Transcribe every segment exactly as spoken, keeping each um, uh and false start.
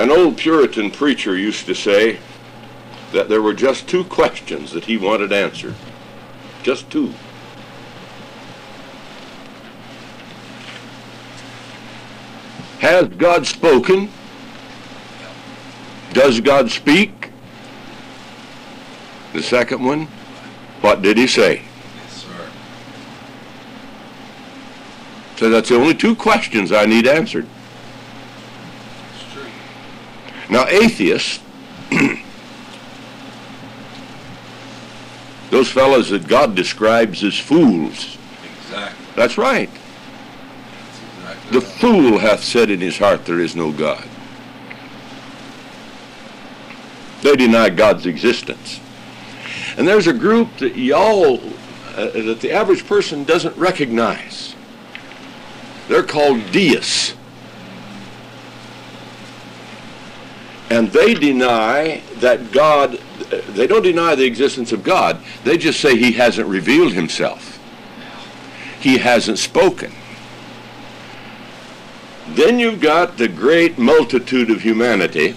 An old Puritan preacher used to say that there were just two questions that he wanted answered. Just two. Has God spoken? Does God speak? The second one, what did he say? Yes, sir. So that's the only two questions I need answered. It's true. Now atheists, those fellows that God describes as fools. Exactly. That's right. That's exactly The right. fool hath said in his heart there is no God. They deny God's existence. And there's a group that y'all, uh, that the average person doesn't recognize. They're called deists. And they deny that God, they don't deny the existence of God. They just say he hasn't revealed himself. He hasn't spoken. Then you've got the great multitude of humanity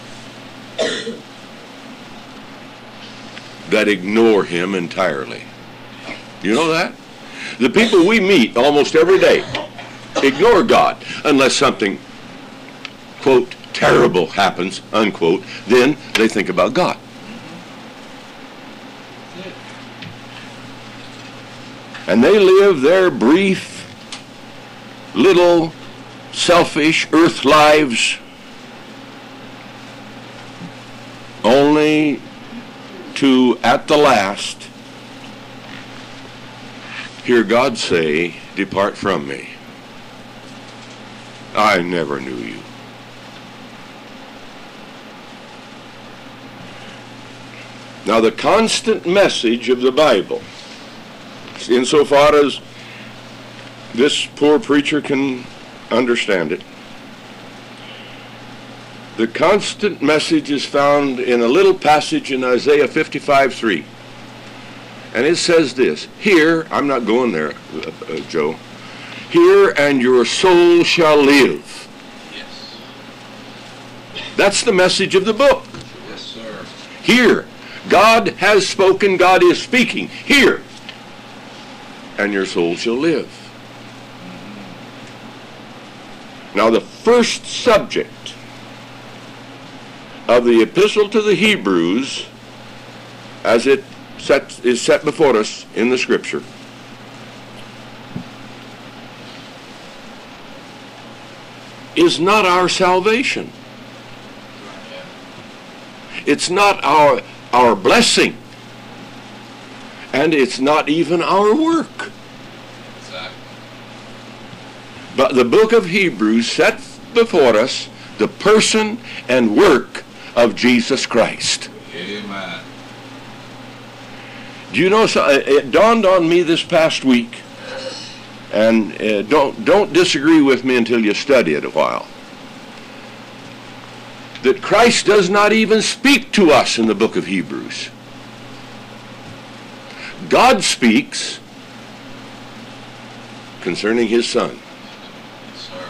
that ignore him entirely. You know that? The people we meet almost every day ignore God unless something, quote, terrible happens, unquote, then they think about God. And they live their brief, little, selfish earth lives only to, at the last, hear God say, "Depart from me. I never knew you." Now, the constant message of the Bible, insofar as this poor preacher can understand it, the constant message is found in a little passage in Isaiah fifty-five three. And it says this, "Hear," I'm not going there, uh, uh, Joe, "hear and your soul shall live." Yes. That's the message of the book. Yes, sir. Hear. God has spoken, God is speaking. Hear, and your soul shall live. Now, the first subject of the epistle to the Hebrews, as it set, is set before us in the Scripture, is not our salvation. It's not our, our blessing. And it's not even our work. Exactly. But the book of Hebrews sets before us the person and work of Jesus Christ. Amen. Do you know, so it dawned on me this past week, and uh, don't, don't disagree with me until you study it a while, that Christ does not even speak to us in the book of Hebrews. God speaks concerning his Son. Yes, sir.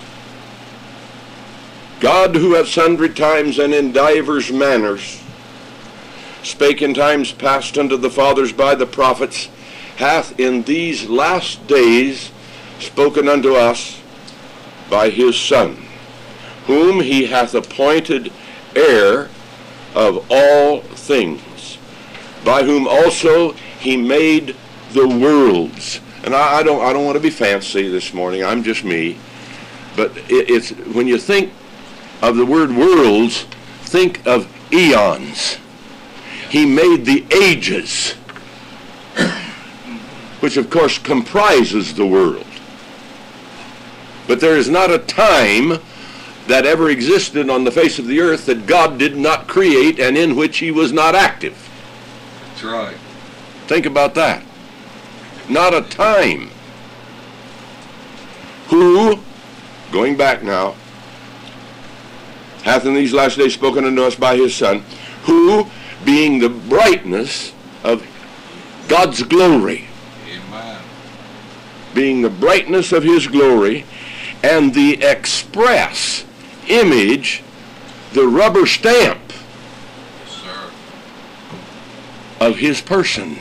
God, who at sundry times and in divers manners spake in times past unto the fathers by the prophets, hath in these last days spoken unto us by his Son, whom he hath appointed heir of all things, by whom also he made the worlds. And I, I don't I don't want to be fancy this morning, I'm just me, but it, it's when you think of the word worlds, think of eons. He made the ages, which of course comprises the world. But there is not a time that ever existed on the face of the earth that God did not create and in which he was not active. That's right. Think about that. Not a time. Who, going back now, hath in these last days spoken unto us by his Son, who, being the brightness of God's glory, Amen. being the brightness of his glory, and the express image the rubber stamp Yes, sir. of his person,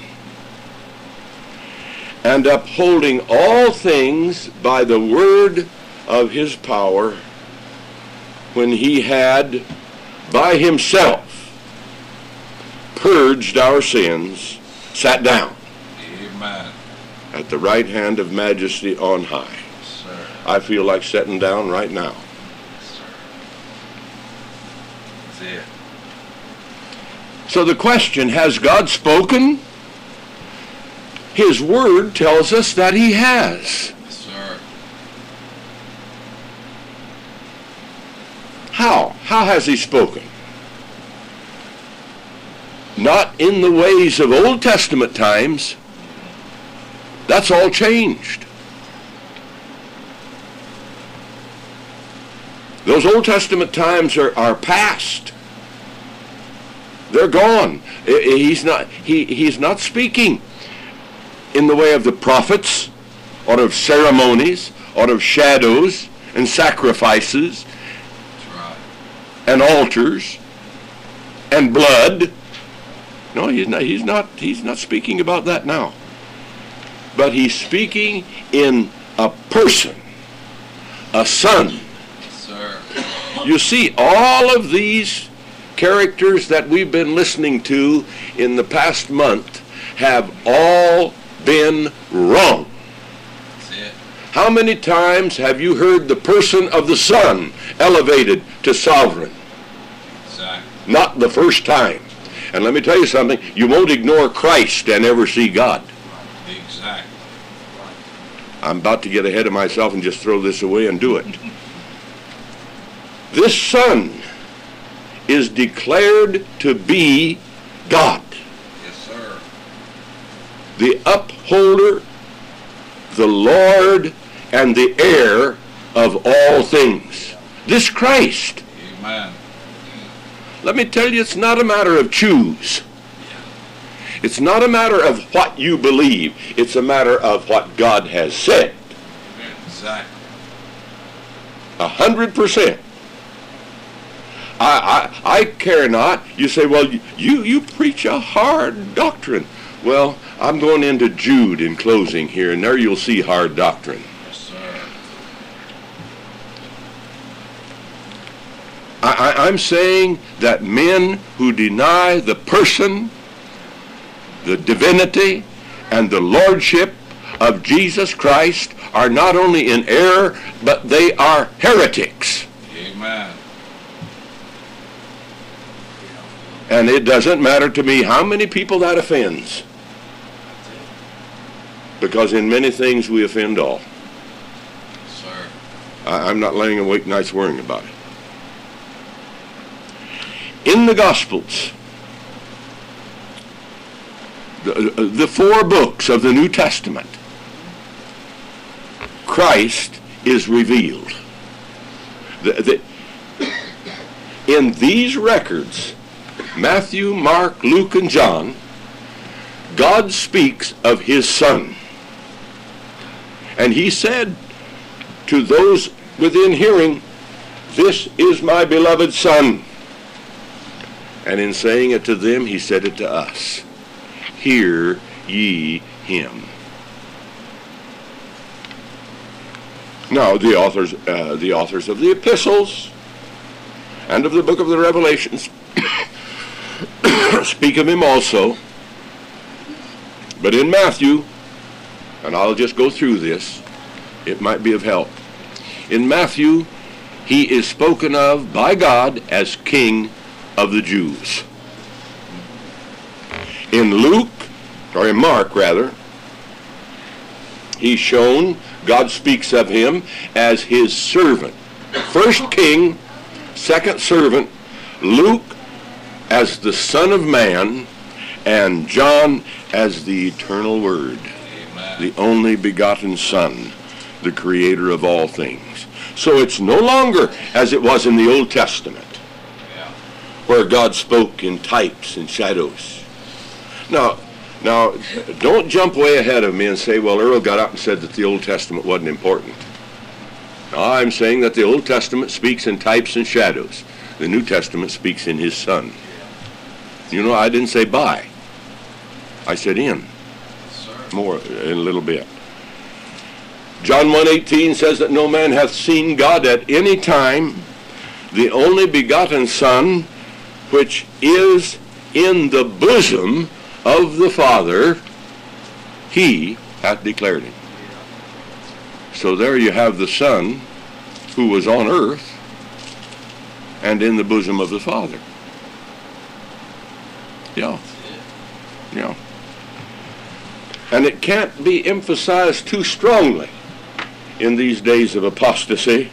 and upholding all things by the word of his power, when he had by himself purged our sins, sat down Amen. at the right hand of majesty on high. Yes, sir. I feel like sitting down right now. Yes, sir. That's it. So the question, has God spoken? His word tells us that he has. Yes, sir. How? How has he spoken? Not in the ways of Old Testament times. That's all changed. Those Old Testament times are, are past. They're gone. He's not, he, he's not speaking in the way of the prophets, or of ceremonies, or of shadows, and sacrifices, That's right. and altars, and blood. No, he's not, he's not, he's not speaking about that now. But he's speaking in a person, a son. Yes, sir. You see, all of these characters that we've been listening to in the past month have all been wrong. That's it. How many times have you heard the person of the Son elevated to sovereign? Exactly. Not the first time. And let me tell you something, you won't ignore Christ and ever see God. Exactly. I'm about to get ahead of myself and just throw this away and do it. This Son is declared to be God, Yes, sir. the upholder, the Lord, and the heir of all things. This Christ. Amen. Let me tell you, it's not a matter of choose. It's not a matter of what you believe. It's a matter of what God has said. Exactly. A hundred percent. I, I, I care not. You say, well, you, you preach a hard doctrine. Well, I'm going into Jude in closing here, and there you'll see hard doctrine. Yes, sir. I, I, I'm saying that men who deny the person, the divinity, and the lordship of Jesus Christ are not only in error, but they are heretics. Amen. And it doesn't matter to me how many people that offends, because in many things we offend all. Yes, sir. I, I'm not laying awake nights worrying about it. In the Gospels, the, the four books of the New Testament, Christ is revealed. The, the, in these records, Matthew, Mark, Luke, and John, God speaks of his Son. And he said to those within hearing, "This is my beloved Son." And in saying it to them, he said it to us. Hear ye him. Now, the authors, uh, the authors of the epistles and of the book of the Revelations speak of him also. But in Matthew, and I'll just go through this, it might be of help. In Matthew, he is spoken of by God as King of the Jews. In Luke, or in Mark rather, he's shown, God speaks of him as his servant. First king, second servant, Luke as the Son of Man, and John as the eternal Word, Amen. the only begotten Son, the creator of all things. So it's no longer as it was in the Old Testament, Yeah. where God spoke in types and shadows. Now, now, don't jump way ahead of me and say, well, Earl got up and said that the Old Testament wasn't important. No, I'm saying that the Old Testament speaks in types and shadows. The New Testament speaks in his Son. You know, I didn't say by. I said in. Yes, sir. More in a little bit. John one eighteen says that no man hath seen God at any time. The only begotten Son, which is in the bosom of the Father, he hath declared him. So there you have the Son who was on earth and in the bosom of the Father. Yeah. Yeah. And it can't be emphasized too strongly in these days of apostasy,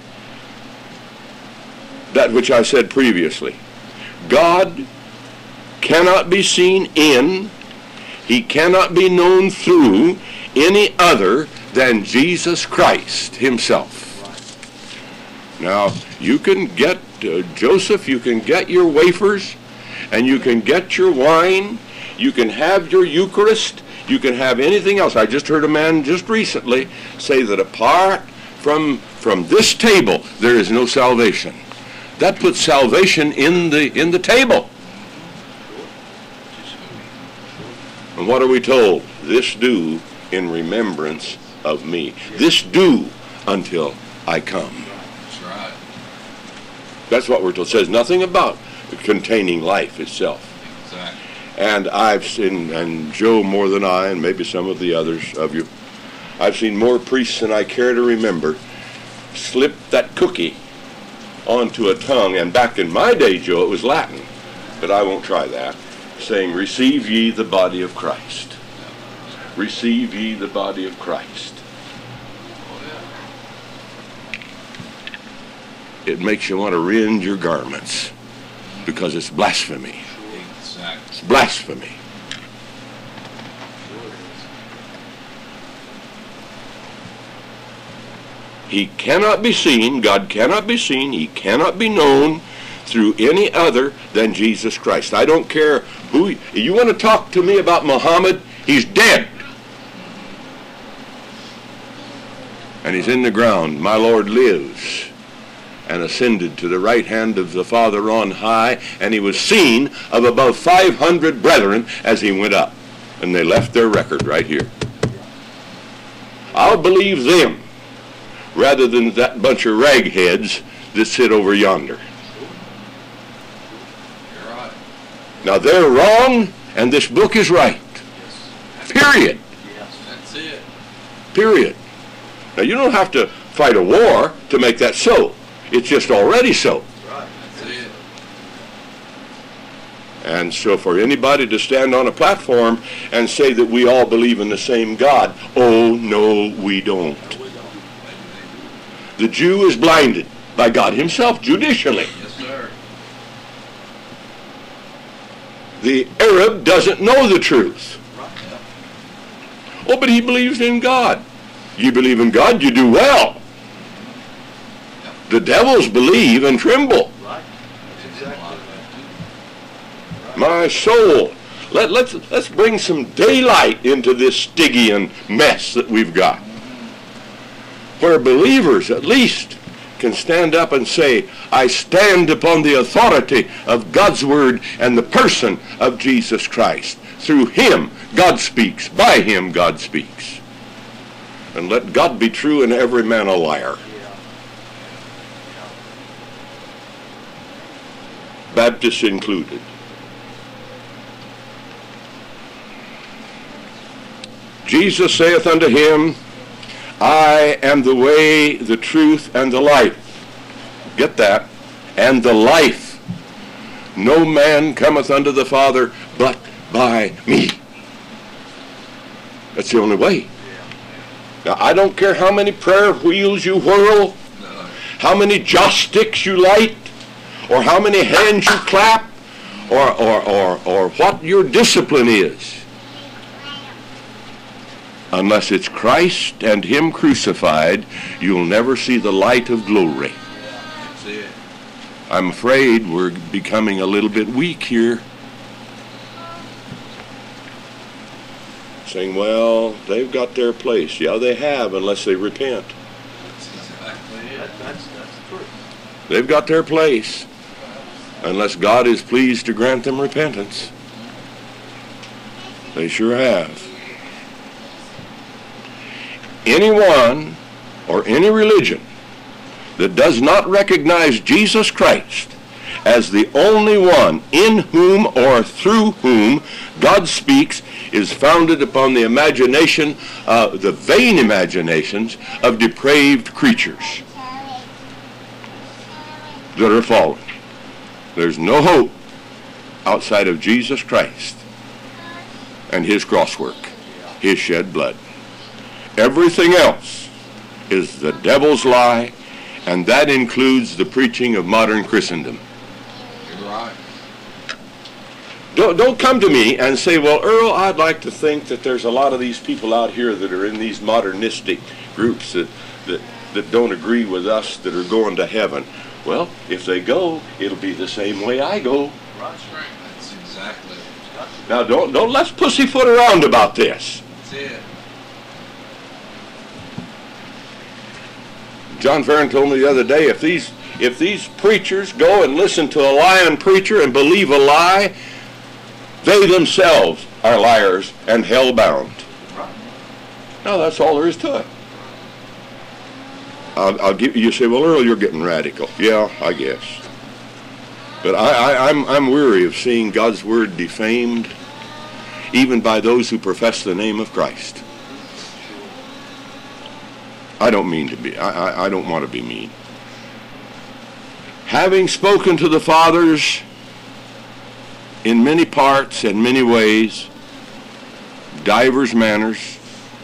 that which I said previously. God cannot be seen in, he cannot be known through any other than Jesus Christ himself. Now, you can get, uh, Joseph, you can get your wafers, and you can get your wine, you can have your Eucharist, you can have anything else. I just heard a man just recently say that apart from, from this table, there is no salvation. That puts salvation in the, in the table. And what are we told? This do in remembrance of me. This do until I come. That's right. That's what we're told. It says nothing about containing life itself. Exactly. And I've seen, and Joe more than I, and maybe some of the others of you, I've seen more priests than I care to remember slip that cookie onto a tongue, and back in my day, Joe, it was Latin, but I won't try that, saying, receive ye the body of Christ. Receive ye the body of Christ. It makes you want to rend your garments because it's blasphemy. Exactly. It's blasphemy. He cannot be seen, God cannot be seen, he cannot be known through any other than Jesus Christ. I don't care who, you want to talk to me about Muhammad, he's dead. And he's in the ground. My Lord lives and ascended to the right hand of the Father on high, and he was seen of above five hundred brethren as he went up. And they left their record right here. I'll believe them rather than that bunch of ragheads that sit over yonder. You're right. Now they're wrong, and this book is right. Period. That's it. Period. Now you don't have to fight a war to make that so. It's just already so. That's it. And so for anybody to stand on a platform and say that we all believe in the same God, oh no, we don't. The Jew is blinded by God himself judicially. Yes, sir. The Arab doesn't know the truth. Oh, but he believes in God. You believe in God, you do well. The devils believe and tremble. Right. Exactly. My soul, let, let's, let's bring some daylight into this Stygian mess that we've got, where believers at least can stand up and say, I stand upon the authority of God's word and the person of Jesus Christ. Through him, God speaks. By him, God speaks. And let God be true and every man a liar. Baptists included. Jesus saith unto him, I am the way, the truth, and the life. Get that? And the life. No man cometh unto the Father but by me. That's the only way. Now, I don't care how many prayer wheels you whirl, how many joss sticks you light, or how many hands you clap, or, or, or, or what your discipline is. Unless it's Christ and him crucified, you'll never see the light of glory. That's it. I'm afraid we're becoming a little bit weak here. Saying, well, they've got their place. Yeah, they have, unless they repent. That's exactly it. That, that's, that's the truth. They've got their place. unless God is pleased to grant them repentance. They sure have. Anyone or any religion that does not recognize Jesus Christ as the only one in whom or through whom God speaks is founded upon the imagination, uh, the vain imaginations of depraved creatures that are fallen. There's no hope outside of Jesus Christ and his crosswork, his shed blood. Everything else is the devil's lie, and that includes the preaching of modern Christendom. You're right. Don't, don't come to me and say, well, Earl, I'd like to think that there's a lot of these people out here that are in these modernistic groups that, that, that don't agree with us that are going to heaven. Well, if they go, it'll be the same way I go. That's right. That's exactly it. Now, don't, don't let's pussyfoot around about this. That's it. John Farron told me the other day, if these if these preachers go and listen to a lying preacher and believe a lie, they themselves are liars and hell-bound. Right. No, that's all there is to it. I'll, I'll give you say, well, Earl, you're getting radical. Yeah, I guess. But I, I, I'm I'm weary of seeing God's word defamed, even by those who profess the name of Christ. I don't mean to be. I, I, I don't want to be mean. Having spoken to the fathers in many parts and many ways, divers manners,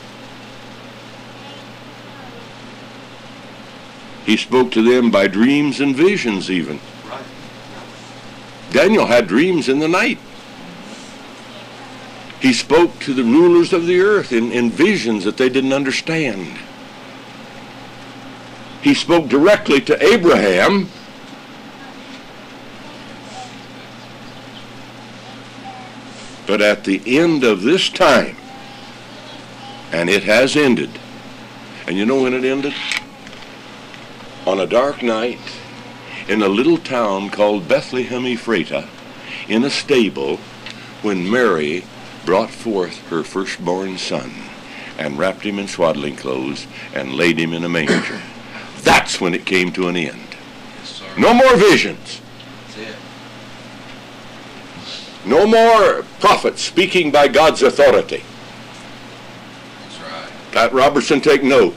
he spoke to them by dreams and visions even. Right. Daniel had dreams in the night. He spoke to the rulers of the earth in, in visions that they didn't understand. He spoke directly to Abraham. But at the end of this time, and it has ended, and you know when it ended? On a dark night in a little town called Bethlehem Ephratah, in a stable, when Mary brought forth her firstborn son and wrapped him in swaddling clothes and laid him in a manger. That's when it came to an end. Yes, sir. No more visions. That's it. No more prophets speaking by God's authority. That's right. Pat Robertson, take note.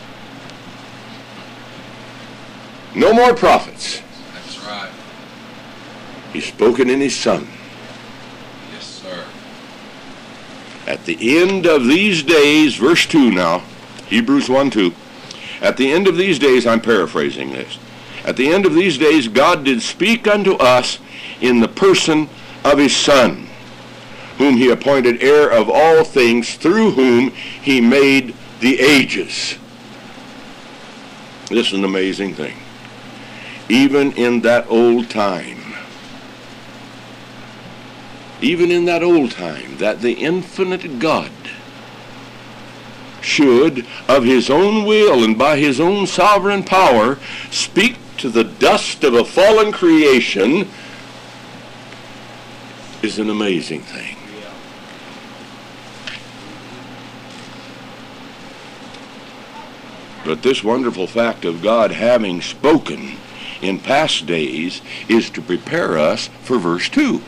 No more prophets. That's right. He's spoken in his Son. Yes, sir. At the end of these days, verse two now, Hebrews one two. At the end of these days, I'm paraphrasing this. At the end of these days, God did speak unto us in the person of his Son, whom he appointed heir of all things, through whom he made the ages. This is an amazing thing. Even in that old time, even in that old time, that the infinite God should, of his own will and by his own sovereign power, speak to the dust of a fallen creation is an amazing thing. But this wonderful fact of God having spoken in past days is to prepare us for verse two.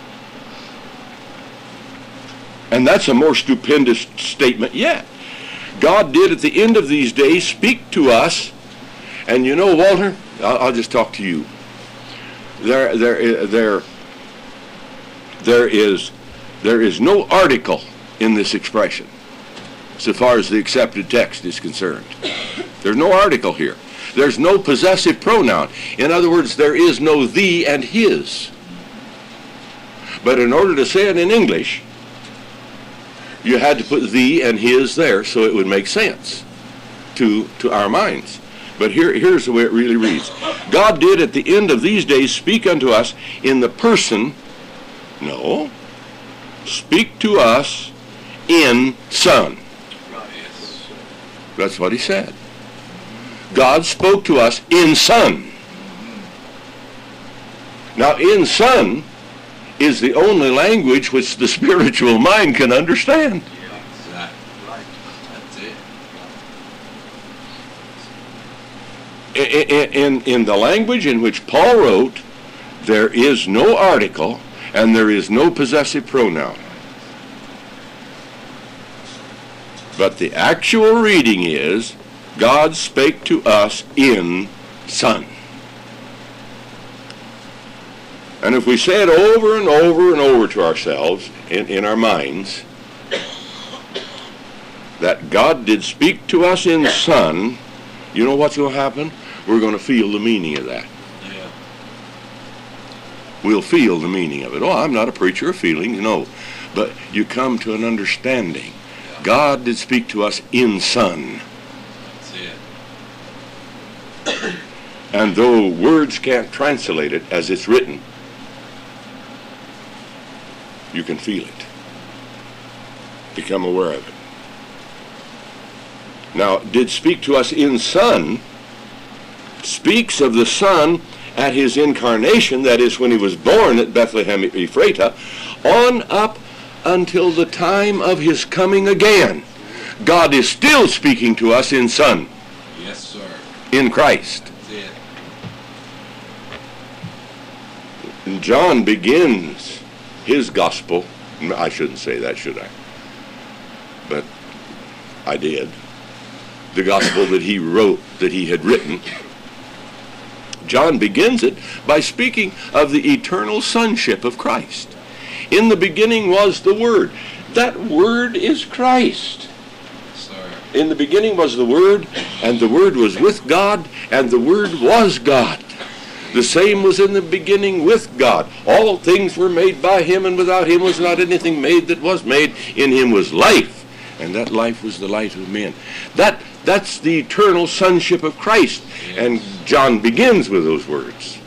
And that's a more stupendous statement yet. God did at the end of these days speak to us, and you know, Walter, I'll, I'll just talk to you. There, there, there, there is, there is no article in this expression, so far as the accepted text is concerned. There's no article here. There's no possessive pronoun. In other words, there is no thee and his. But in order to say it in English, you had to put thee and his there so it would make sense to, to our minds. But here, here's the way it really reads. God did at the end of these days speak unto us in the person, no, speak to us in Son. Yes. That's what he said. God spoke to us in Son. Now, in Son is the only language which the spiritual mind can understand. Yeah, exactly. Right. That's it. In, in, in the language in which Paul wrote, there is no article and there is no possessive pronoun. But the actual reading is, God spake to us in Son. And if we say it over and over and over to ourselves in, in our minds, that God did speak to us in Son, you know what's going to happen? We're going to feel the meaning of that. Yeah. We'll feel the meaning of it. Oh, I'm not a preacher of feelings, no. But you come to an understanding. Yeah. God did speak to us in Son. That's it. And though words can't translate it as it's written, you can feel it. Become aware of it. Now, did speak to us in Son, speaks of the Son at his incarnation, that is when he was born at Bethlehem Ephratah, on up until the time of his coming again. God is still speaking to us in Son. Yes, sir. In Christ. That's it. And John begins his gospel. I shouldn't say that, should I? But I did. The gospel that he wrote, that he had written. John begins it by speaking of the eternal sonship of Christ. In the beginning was the Word. That Word is Christ. Yes, sir. In the beginning was the Word, and the Word was with God, and the Word was God. The same was in the beginning with God. All things were made by him, and without him was not anything made that was made. In him was life, and that life was the light of men. That That's the eternal sonship of Christ. Yes. And John begins with those words.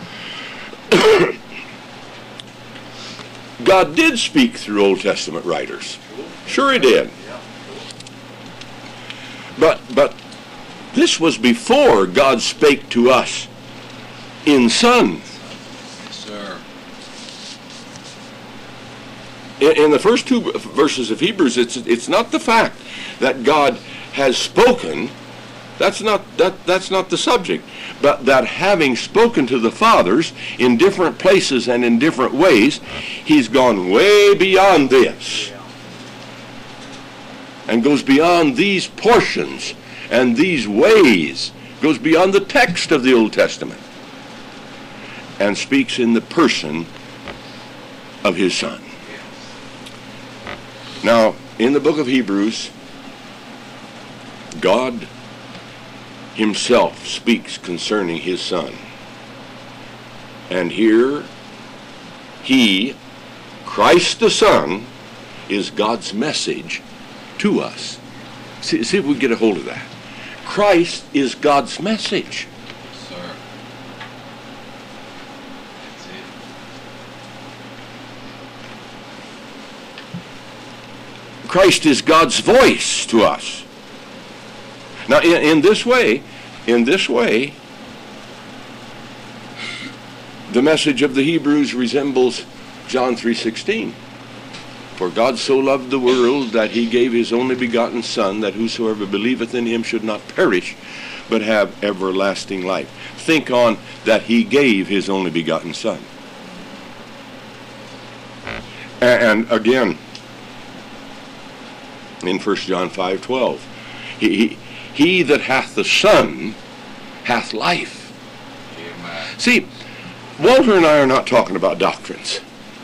God did speak through Old Testament writers. Sure he did. But, but this was before God spake to us in Son. Yes, sir. In, in the first two verses of Hebrews, it's, it's not the fact that God has spoken. That's not that that's not the subject, but that having spoken to the fathers in different places and in different ways, he's gone way beyond this and goes beyond these portions and these ways, goes beyond the text of the Old Testament and speaks in the person of his Son. Now, in the book of Hebrews, God himself speaks concerning his Son. And here, he, Christ the Son, is God's message to us. See, see if we get a hold of that. Christ is God's message. Yes, sir. That's it. Christ is God's voice to us. Now, in, in this way, in this way, the message of the Hebrews resembles John three sixteen. For God so loved the world that he gave his only begotten Son, that whosoever believeth in him should not perish, but have everlasting life. Think on that he gave his only begotten Son. And again, in First John five twelve, he, he, he that hath the Son hath life. Amen. See, Walter and I are not talking about doctrines.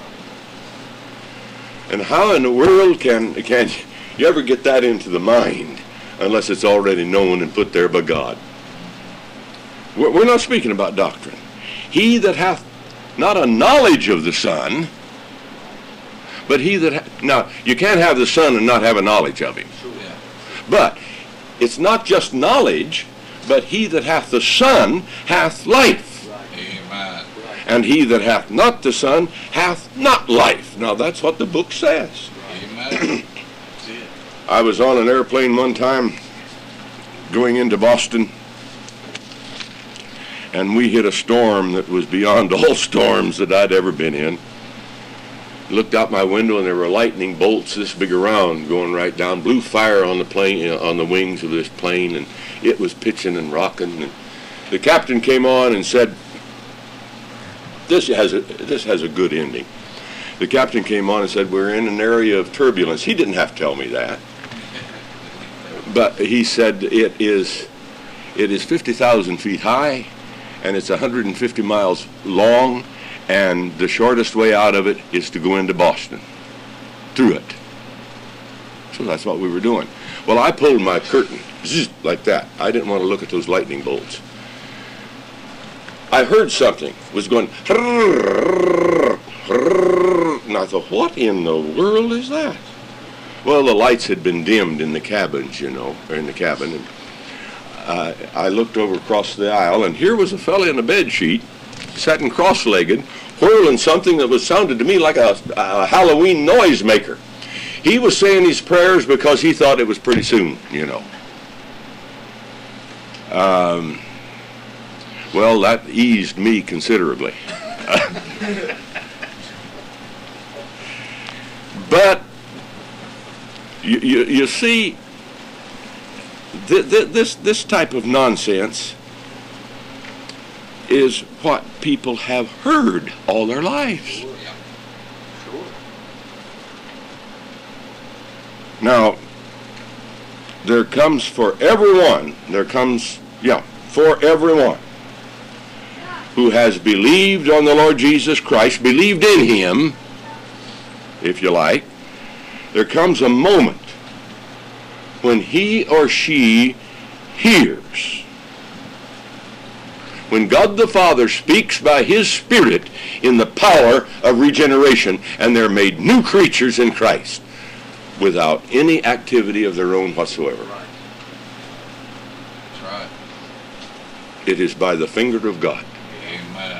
And how in the world can, can you ever get that into the mind unless it's already known and put there by God? We're, we're not speaking about doctrine. He that hath not a knowledge of the Son, but he that ha- now you can't have the Son and not have a knowledge of him. Yeah. But it's not just knowledge, but he that hath the Son hath life. Amen. And he that hath not the Son hath not life. Now that's what the book says. Amen. That's it. I was on an airplane one time going into Boston, and we hit a storm that was beyond all storms that I'd ever been in. Looked out my window, and there were lightning bolts this big around going right down. Blew fire on the plane, uh, on the wings of this plane, and it was pitching and rocking. And the captain came on and said, "This has a this has a good ending." The captain came on and said, "We're in an area of turbulence." He didn't have to tell me that, but he said it is it is fifty thousand feet high, and it's one hundred fifty miles long. And the shortest way out of it is to go into Boston, through it. So that's what we were doing. Well, I pulled my curtain, zzz, like that. I didn't want to look at those lightning bolts. I heard something was going, and I thought, what in the world is that? Well, the lights had been dimmed in the cabins, you know, or in the cabin. And uh, I looked over across the aisle, and here was a fella in a bed sheet, sitting cross-legged, whirling something that was sounded to me like a, a Halloween noise maker. He was saying his prayers because he thought it was pretty soon, you know. Um, well, that eased me considerably. But you, you, you see, th th this this type of nonsense is what people have heard all their lives. Sure. Yeah. Sure. Now, there comes for everyone, there comes, yeah, for everyone who has believed on the Lord Jesus Christ, believed in Him, if you like, there comes a moment when he or she hears. When God the Father speaks by His Spirit in the power of regeneration, and they're made new creatures in Christ without any activity of their own whatsoever. Right. That's right. It is by the finger of God. Amen.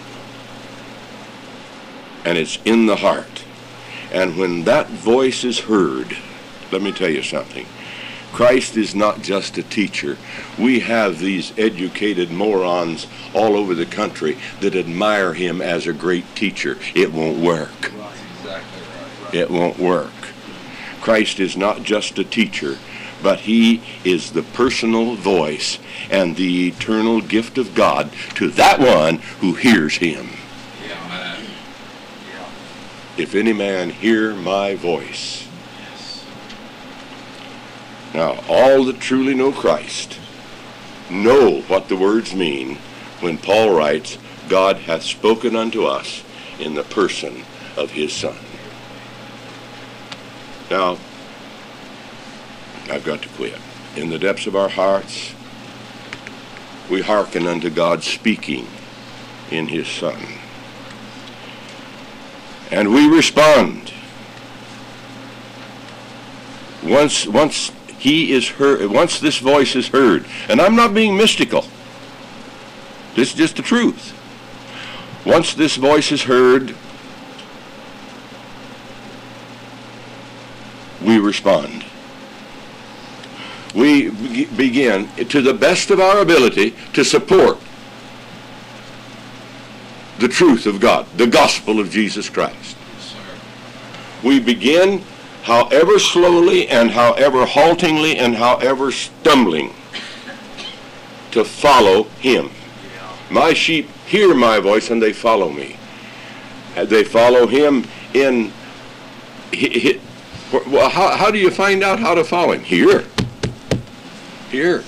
And it's in the heart. And when that voice is heard, let me tell you something. Christ is not just a teacher. We have these educated morons all over the country that admire Him as a great teacher. It won't work. That's exactly right. Right. It won't work. Christ is not just a teacher, but He is the personal voice and the eternal gift of God to that one who hears Him. Yeah, man. Yeah. If any man hear my voice. Yes. Now, all that truly know Christ know what the words mean when Paul writes, God hath spoken unto us in the person of His Son. Now, I've got to quit. In the depths of our hearts, we hearken unto God speaking in His Son. And we respond. Once, once He is heard, once this voice is heard, and I'm not being mystical. This is just the truth. Once this voice is heard, we respond. We be- begin, to the best of our ability, to support the truth of God, the gospel of Jesus Christ. Yes, sir. We begin, however slowly and however haltingly and however stumbling, to follow Him. Yeah. My sheep hear my voice and they follow me. And they follow Him in... He, he, well, how, how do you find out how to follow Him? Here. Here.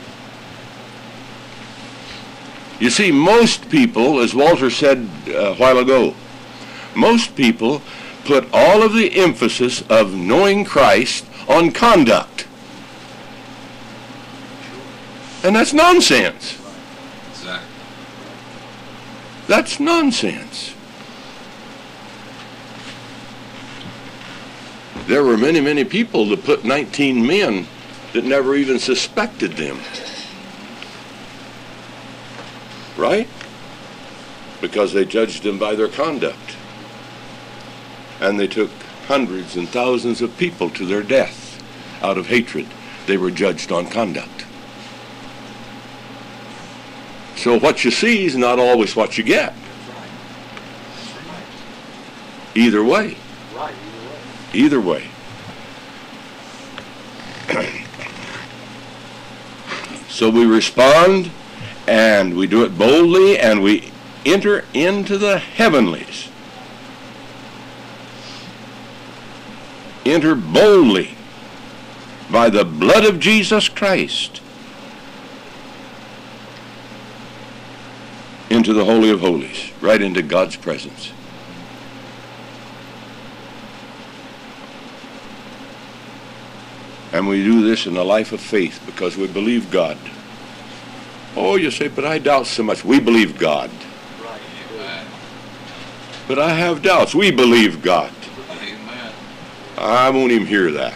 You see, most people, as Walter said a while ago, most people put all of the emphasis of knowing Christ on conduct. And that's nonsense. Exactly. That's nonsense. There were many, many people that put nineteen men that never even suspected them. Right? Because they judged them by their conduct. And they took hundreds and thousands of people to their death out of hatred. They were judged on conduct. So what you see is not always what you get. That's right. That's right. Either way. Right, either way. Either way. So we respond, and we do it boldly, and we enter into the heavenlies. Enter boldly by the blood of Jesus Christ into the Holy of Holies, right into God's presence. And we do this in a life of faith because we believe God. Oh, you say, but I doubt so much. We believe God. Right. Amen. But I have doubts. We believe God. Amen. I won't even hear that.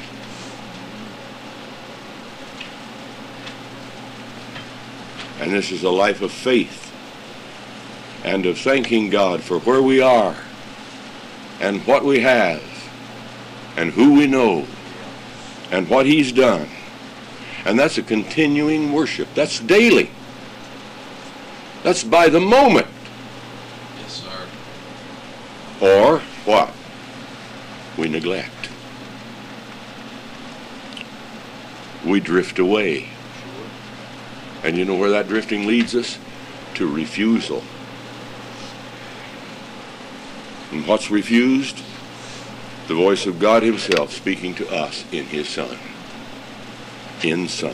And this is a life of faith and of thanking God for where we are and what we have and who we know and what He's done. And that's a continuing worship. That's daily. That's by the moment. Yes, sir. Or what? We neglect. We drift away. And you know where that drifting leads us? To refusal. And what's refused? The voice of God Himself speaking to us in His Son. In Son.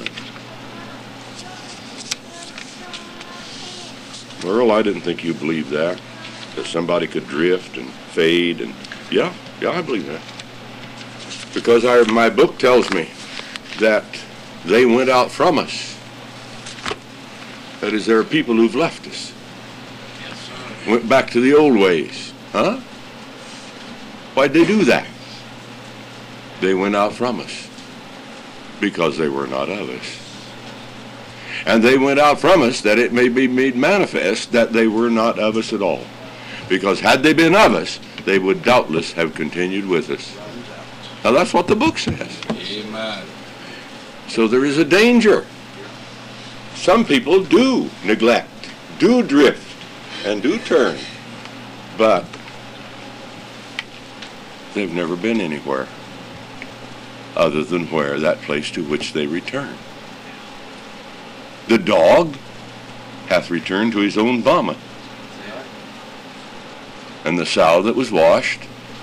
Earl, I didn't think you believed that. That somebody could drift and fade and... Yeah, yeah, I believe that. Because I, my book tells me that they went out from us. That is, there are people who've left us. Yes, sir. Went back to the old ways. Huh? Why'd they do that? They went out from us because they were not of us. And they went out from us that it may be made manifest that they were not of us at all. Because had they been of us, they would doubtless have continued with us. Now that's what the book says. Amen. So there is a danger. Some people do neglect, do drift, and do turn. But they've never been anywhere other than where that place to which they return. The dog hath returned to his own vomit, and the sow that was washed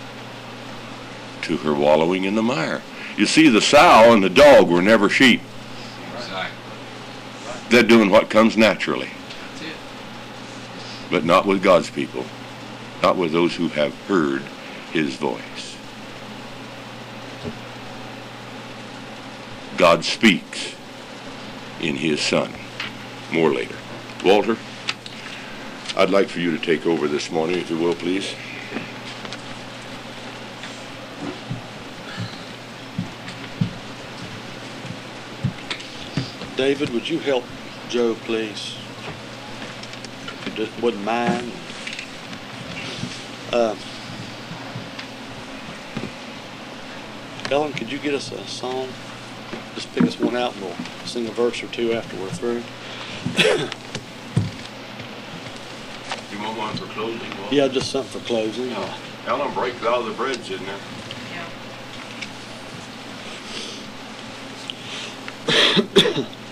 to her wallowing in the mire. You see, the sow and the dog were never sheep. Exactly. They're doing what comes naturally, That's it. but not with God's people, not with those who have heard His voice. God speaks in His Son. More later. Walter, I'd like for you to take over this morning, if you will, please. David, would you help Joe, please? If you just wouldn't mind. Uh, Ellen, could you get us a song? Just pick us one out and we'll sing a verse or two after we're through. You want one for closing, Walter? Yeah, just something for closing. Yeah. Ellen, break out of the breads in there. Yeah.